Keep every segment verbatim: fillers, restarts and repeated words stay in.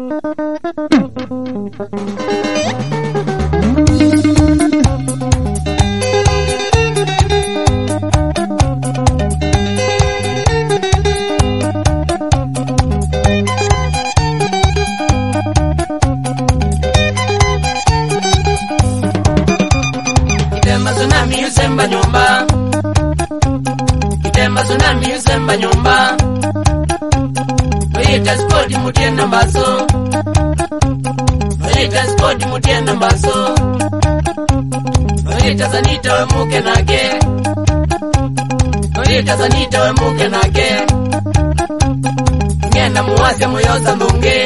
Kitema tsunami usemba nyumba, Kitema tsunami usemba nyumba. Noyita skodi mutienda mbaso, Noyita skodi mutienda mbaso. Noyita zanita we muke nake, Noyita zanita we muke nake. Ngena muwase muyoza ndunge,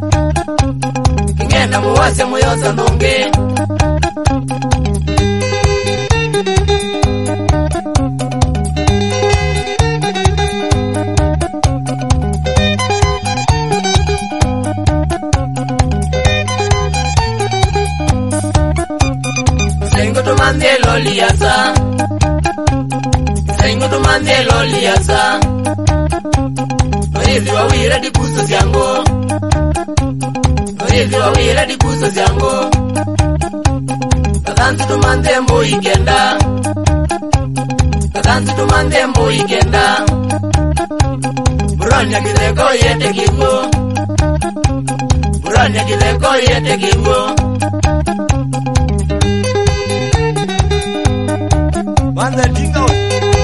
Ngena muwase muyoza ndunge. Sengo to mande loliasa, Sengo to mande loliasa. Noizi wa wira di kuso ziango, Noizi wa wira di kuso ziango. Kadantu to mande mbo ikenda, Kadantu to mande mbo ikenda. Buranya kizeko yete kingo, Buranya kizeko yete kingo. Wanza dinga we.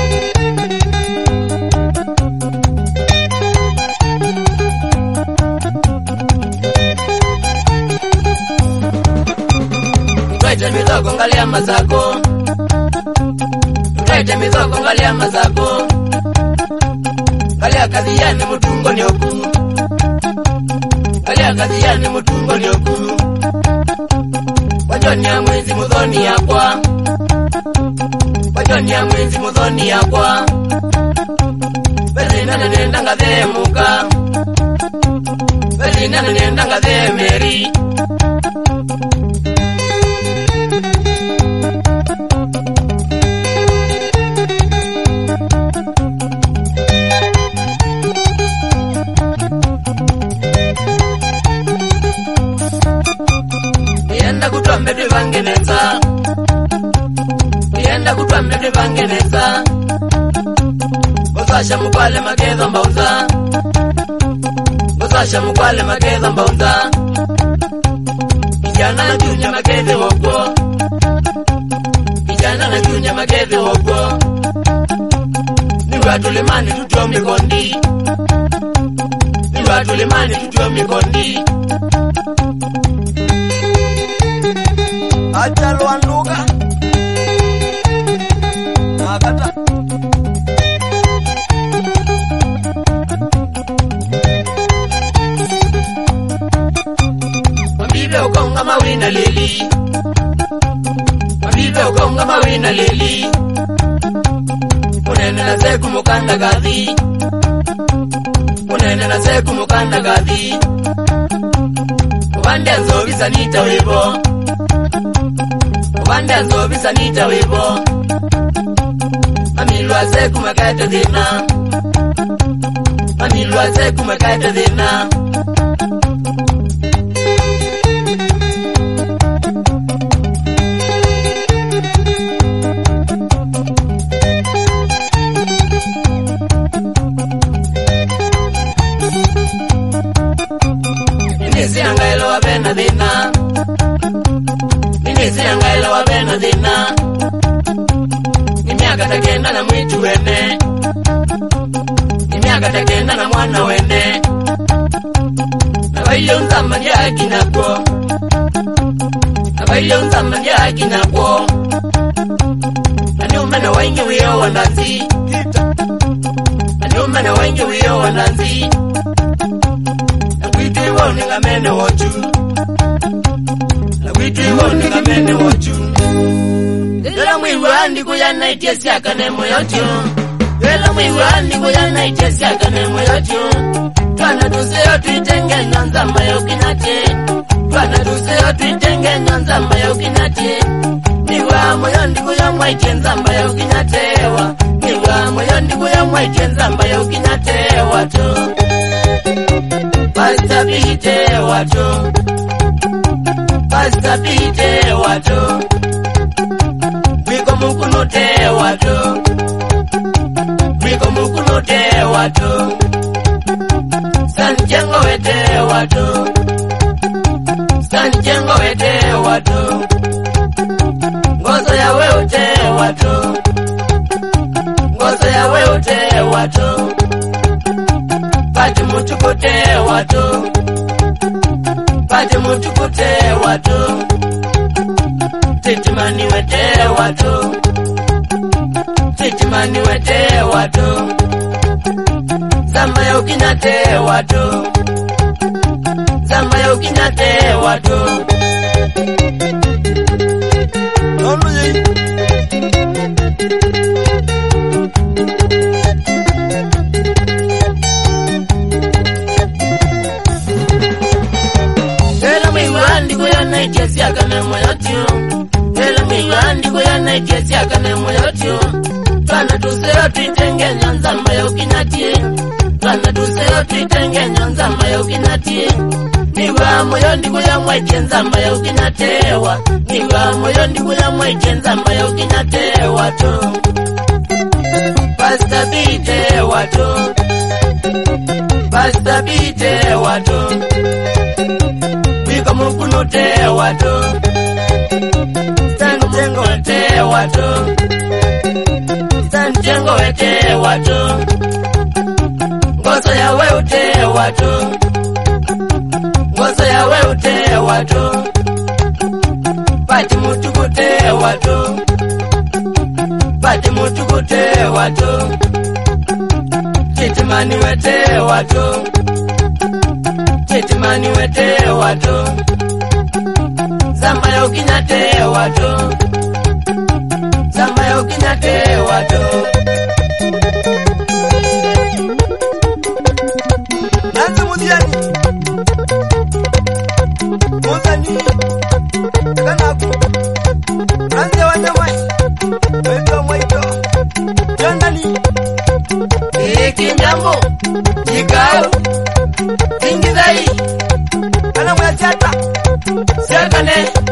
Mtwaite mizoko ngalia mazako, Mtwaite mizoko ngalia mazako. Ngalia kazi yani mutungo ni oku, Ngalia kazi yani mutungo ni oku. Wajoni ya mwezi mudhoni yakwa, Wajoni ya mwezi mudhoni yakwa. Bezi nane nenda nga dhe muka, Bezi nane nenda nga dhe meri. Yenda kutwa mbede vangeneza, Yenda kutwa mbede vangeneza. Bosasha mukwale mageza mbauza, Bosasha mukwale mageza mbauza. Kijana na junya mageze woko, Kijana na junya mageze woko. Niwa tulimani tutuwa mikondi, Niwa tulimani tutuwa mikondi. Acha luanduka. Nakata. Mabibe ukonga mawina lili, Mabibe ukonga mawina lili. Munene na seku mukanda gathi, Munene na seku mukanda gathi. Ubande nzobisa nita webo, Ubande nzobisa nita webo. Amilwa seku makaita dhina, Amilwa seku makaita dhina. Inisi angailo wa bena dhina, Inisi angailo wa bena dhina. Nimiaka takenda na mwitu wene, Nimiaka takenda na mwana wene. Nabailo nzamba ndia kinako, Nabailo nzamba ndia kinako. Nani umena wengi wiyo wananzi, Nani umena wengi wiyo wananzi. Nagwitu iwo ningamene wochu, Nagwitu iwo ningamene wochu. Ela mwiwandi kuyana itesi akane moyocho, Ela mwiwandi kuyana itesi akane moyocho. Twana duseo tuitenge nyanzamba ya ukinate, Twana duseo tuitenge nyanzamba ya ukinate. Niwa moyondi kuyamwa ite nzamba ya ukinatewa, Niwa moyondi kuyamwa ite nzamba ya ukinatewa tu. Pasta pite watu, pasta pite watu, wiko mukunute watu, wiko mukunute watu, sanjengo wete watu, sanjengo wete watu, ngozo ya weute watu, ngozo ya weute watu, pati mutukute watu, pati mutukute watu, titimani wete watu, titimani wete watu, zamba ya ukinyate watu, zamba ya ukinyate watu. Nono ye. Ela mwandi kuyana ikiasi akane moyotio, ela mwandi kuyana ikiasi akane moyotio, twana tuseo tuitenge nyanzamba ya ukinyatie, twana tuseo tuitenge nyanzamba ya ukinyatie, niwa moyo ndi kuya mwaike nzamba ya ukinyatewa, niwa moyo ndi kuya mwaike nzamba ya ukinyatewa tu. Pasta bite watu, pasta bite watu, wiko mukunute watu, sanjengo wete watu, sanjengo wete watu, ngozo ya weute watu, ngozo ya weute watu, pati mutukute watu, pati mutukute watu, titimani wete watu, titimani wete watu, zamba ya ukinyate watu, zamba ya ukinyate watu. Nanze mudiani. Muzani. Kanaku. Nanze wanyamai. Weto mweto. Jandani. Ikinyambo. Jikao. Ingizai. Kana mwachata. Sekane.